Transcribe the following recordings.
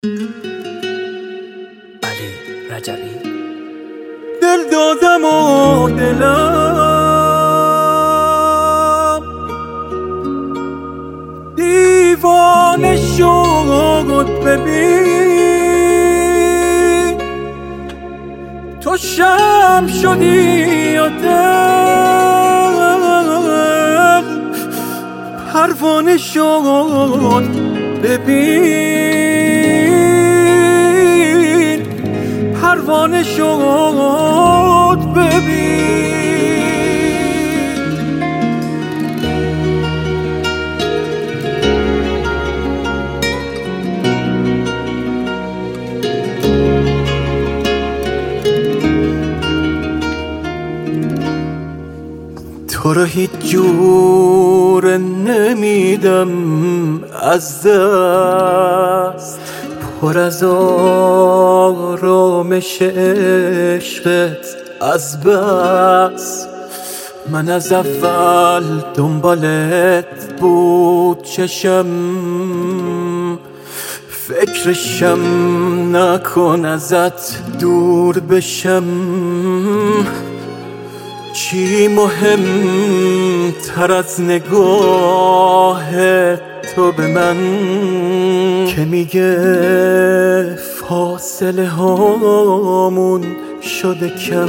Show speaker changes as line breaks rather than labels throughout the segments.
علی رجبی.
دل دادم و دلم دیوانه شد، ببین تو شمع شدی و دل پروانه شد، ببین پروانه شد، ببین تو رو هیچ جور نمیدم از دست، پر از آرامش عشقت از بس. من از اول دنبالت بود چشم، فکرشم نکن ازت دور بشم. چی مهم تر از نگاه تو به من که میگه فاصله هامون شده کم؟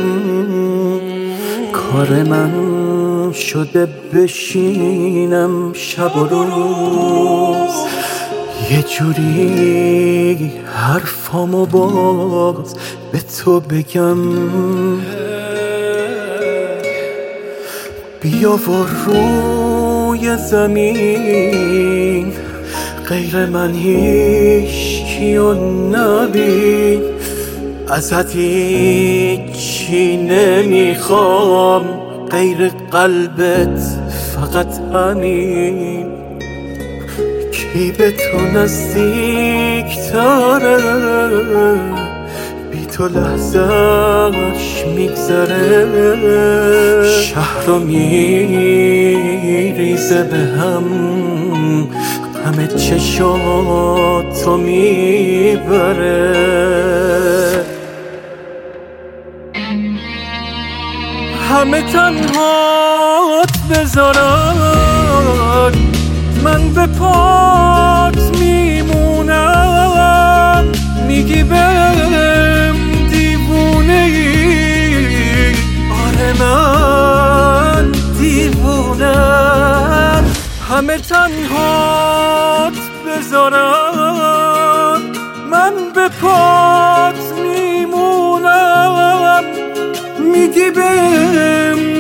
کار من شده بشینم شب و روز یه جوری حرفامو باز به تو بگم. بیا و روی زمین غیر من هیچکیو نبین، ازت هیچی نمیخوام غیر قلبت، فقط همین. کی به تو نزدیک تره، بی تو لحظهش میگذره، شهر رو میریزه به هم، همه چشاتو میبره. همه تنهات بذارن، من به پات میمونم. میگی بهم دیوونه ای، آره من دیوونم. همه تنهات بذارم، من به پات میمونم. میگی بهم